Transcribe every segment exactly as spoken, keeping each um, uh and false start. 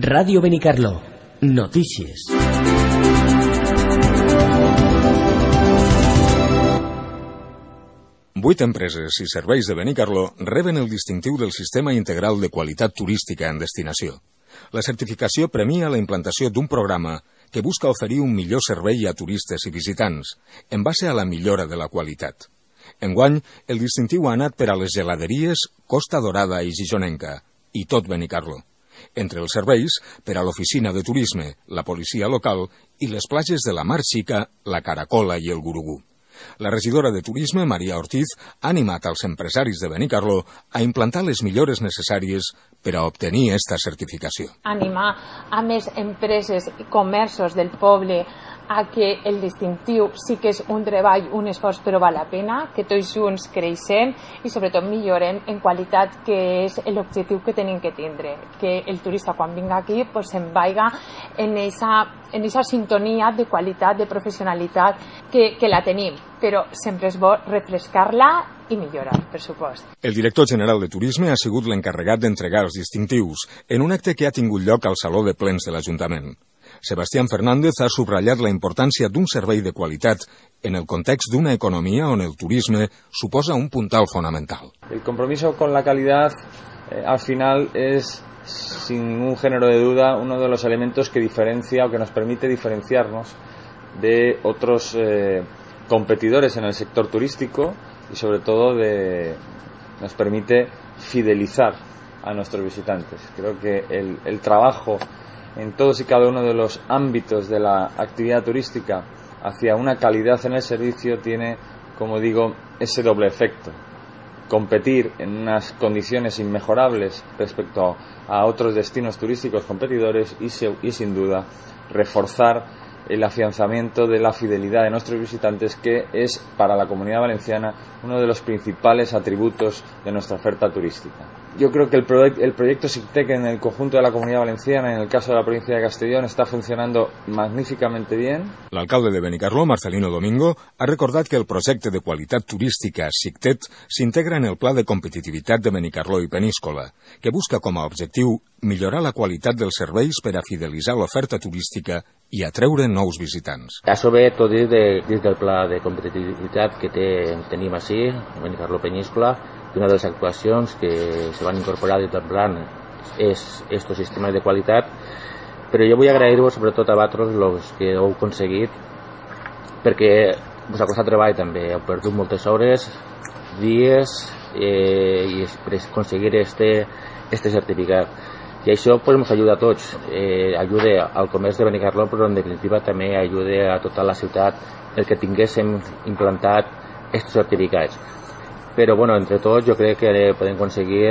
Ràdio Benicarló. Notícies. Vuit empreses i serveis de Benicarló reben el distintiu del Sistema Integral de Qualitat Turística en Destinació. La certificació premia la implantació d'un programa que busca oferir un millor servei a turistes i visitants, en base a la millora de la qualitat. Enguany, el distintiu ha anat per a les geladeries Costa Dorada i Gijonenca, i tot Benicarló. Entre els serveis, per a l'oficina de turisme, la policia local i les platges de la Mar Xica, la Caracola i el Gurugú. La regidora de Turisme, Maria Ortiz, ha animat als empresaris de Benicarló a implantar les millores necessàries per a obtenir esta certificació. Animar a més empreses i comerços del poble a que el distintiu sí que és un treball, un esforç, però val la pena, que tots junts creixem i sobretot millorem en qualitat, que és l'objectiu que tenim que tindre, que el turista quan vinga aquí pues, se'n vaiga en esa, en esa sintonia de qualitat, de professionalitat que, que la tenim, però sempre és bo refrescar-la i millorar, per supost. El director general de Turisme ha sigut l'encarregat d'entregar els distintius en un acte que ha tingut lloc al Saló de Plens de l'Ajuntament. Sebastián Fernández ha subratllat la importància d'un servei de qualitat en el context d'una economía on el turisme suposa un puntal fonamental. El compromiso con la calidad eh, al final es, sin ningún género de duda, uno de los elementos que diferencia o que nos permite diferenciarnos de otros eh, competidores en el sector turístico y sobre todo de, nos permite fidelizar a nuestros visitantes. Creo que el, el trabajo en todos y cada uno de los ámbitos de la actividad turística hacia una calidad en el servicio tiene, como digo, ese doble efecto. Competir en unas condiciones inmejorables respecto a otros destinos turísticos competidores y, se, y sin duda reforzar el afianzamiento de la fidelidad de nuestros visitantes, que es para la Comunidad Valenciana uno de los principales atributos de nuestra oferta turística. Yo creo que el, proye el proyecto SICTEC en el conjunto de la Comunidad Valenciana, en el caso de la provincia de Castellón, está funcionando magníficamente bien. L'alcalde de Benicarló, Marcelino Domingo, ha recordat que el projecte de qualitat turística SICTET s'integra en el Pla de Competitivitat de Benicarló i Peníscola, que busca com a objectiu millorar la qualitat dels serveis per a fidelitzar l'oferta turística i atreure nous visitants. Això ve tot dins, de, dins del Pla de Competitivitat que té, tenim així, Benicarló Peníscola, i una de les actuacions que se van incorporar dins del plan és estos sistemes de qualitat, però jo vull agrair-vos sobretot a vosaltres els que heu aconseguit, perquè us ha costat treball també, heu perdut moltes hores, dies, eh, i per aconseguir este, este certificat. I això pues, ens ajuda a tots, eh, ajuda al comerç de Benicarló, però en definitiva també ajuda a tota la ciutat el que tinguéssim implantat aquests certificats. Però bueno, entre tots jo crec que podem aconseguir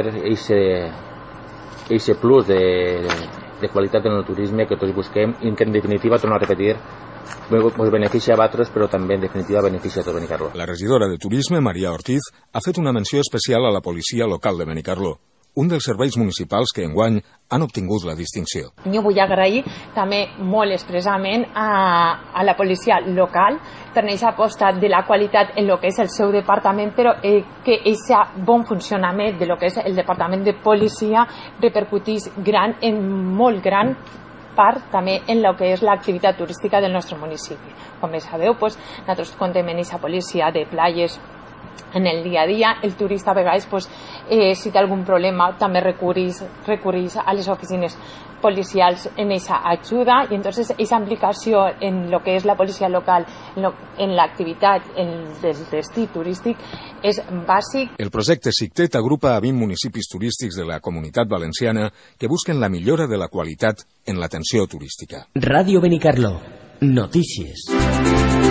aquest plus de, de qualitat en el turisme que tots busquem i que en definitiva, torno a repetir, ens beneficia a vosaltres, però també en definitiva beneficia a tot Benicarló. La regidora de Turisme, Maria Ortiz, ha fet una menció especial a la policia local de Benicarló, un dels serveis municipals que enguany han obtingut la distinció. Jo vull agrair també molt expressament a, a la policia local per aquesta aposta de la qualitat en el que és el seu departament, però eh, que aquest bon funcionament de lo que és el departament de policia repercutís gran, en molt gran part també en el que és l'activitat turística del nostre municipi. Com bé sabeu, pues, nosaltres contem en aquesta policia de platges en el dia a dia. El turista a vegades pues, eh, si té algun problema també recurrís, recurrís a les oficines policials en aquesta ajuda, i entonces aquesta implicació en lo que és la policia local en, lo, en l'activitat del destí turístic és bàsic. El projecte SICTET agrupa a vint municipis turístics de la Comunitat Valenciana que busquen la millora de la qualitat en l'atenció turística. Ràdio Benicarló. Notícies.